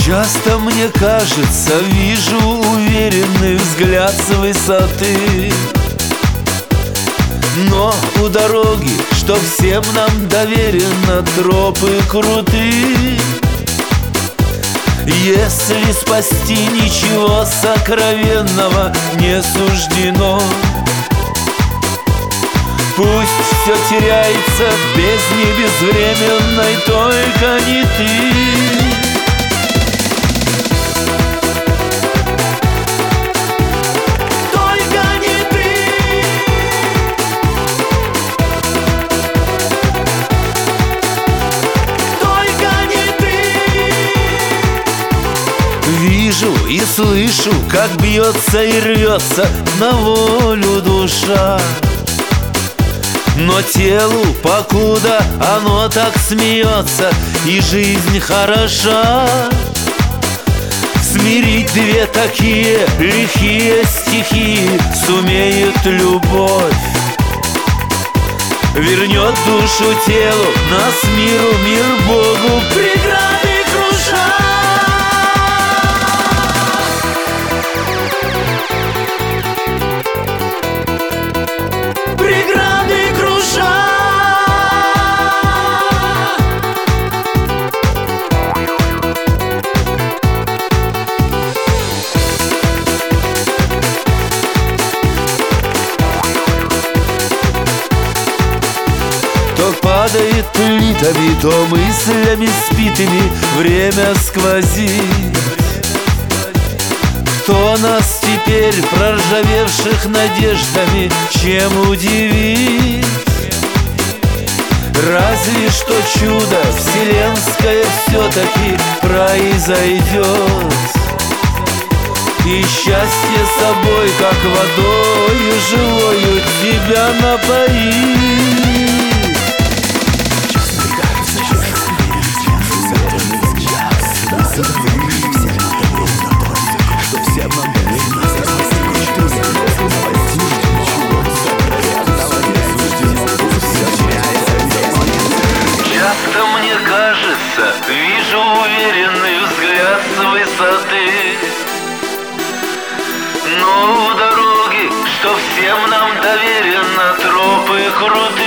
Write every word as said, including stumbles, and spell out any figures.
Часто мне кажется, вижу уверенный взгляд с высоты, но у дороги, что всем нам доверено, тропы круты. Если спасти ничего сокровенного не суждено, пусть все теряется в бездне безвременной, только не ты. Вижу и слышу, как бьется и рвется на волю душа, но телу, покуда оно так смеется, и жизнь хороша. Смирить две такие лихие стихии сумеет любовь, вернет душу телу, нас миру, мир Богу, преграды круша. То падает плитами, то мыслями спитыми время сквозит. Кто нас теперь, проржавевших надеждами, чем удивит? Разве что чудо вселенское все-таки произойдет, и счастье собой, как водою живою, тебя напоит. Часто мне кажется, вижу уверенный взгляд с высоты, но у дороги, что всем нам доверено, тропы круты.